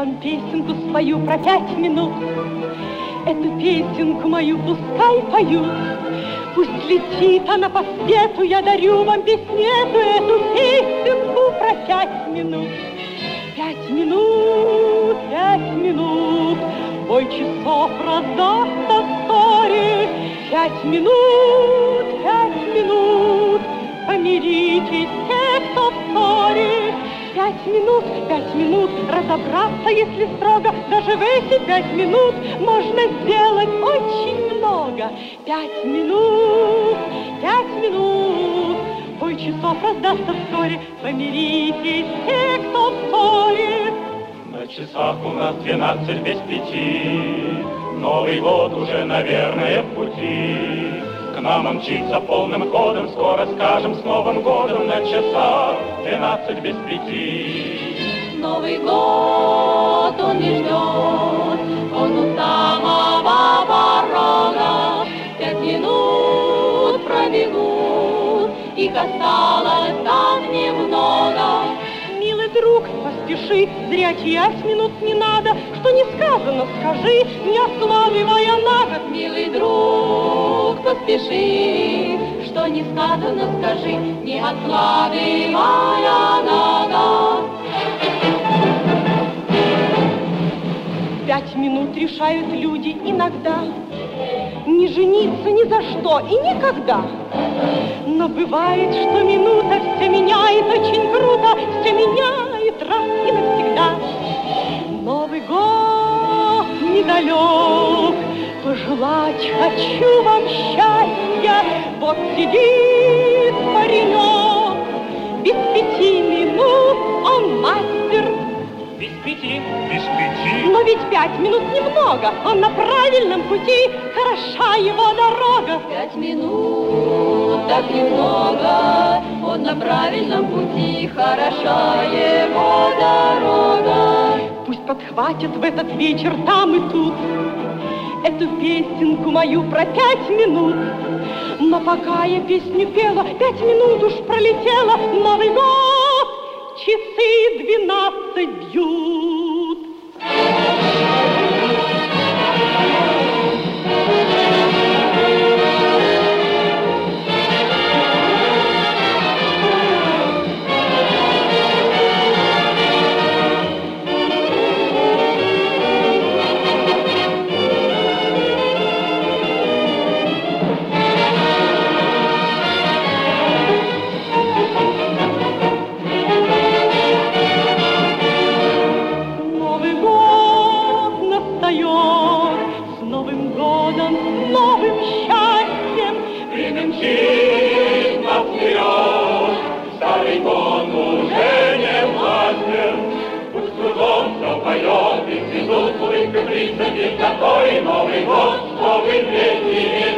вам песенку спою про 5 минут. Эту песенку мою пускай поют. Пусть летит она по свету, я дарю вам песню эту песенку про 5 минут. 5 минут, 5 минут, бой часов раздастся вскоре. 5 минут, 5 минут, помиритесь все, кто в ссоре. 5 минут, разобраться, если строго, даже в эти 5 минут можно сделать очень много. 5 минут, 5 минут, бой часов раздастся вскоре, помиритесь все, кто в ссоре. На часах у нас 12 без 5, Новый год уже, наверное, в пути. К нам он мчится полным ходом, скоро скажем с Новым годом. На часах 12 без 5. Новый год он не ждет, он у самого порога. 5 минут пробегут, их осталось так немного. Милый друг, поспеши, зря 5 минут не надо. Что не сказано, скажи, не откладывая на год. Милый друг, поспеши, что не сказано, скажи, не откладывая на год. 5 минут решают люди иногда не жениться ни за что и никогда. Но бывает, что минута все меняет очень круто, все меняет раз и навсегда. Новый год недалек, пожелать хочу вам счастья. Вот сидит паренек, без 5 минут он мастер. Без 5. Без 5. Но ведь 5 минут немного, он на правильном пути, хороша его дорога. 5 минут, так немного, он на правильном пути, хороша его дорога. Пусть подхватят в этот вечер там и тут эту песенку мою про 5 минут. Но пока я песню пела, 5 минут уж пролетело. Новый год, часы 12 бьют. Старый год уже не властен, пусть кругом все поет, и цветут улыбкой лица, ведь такой Новый год, чтобы встретить.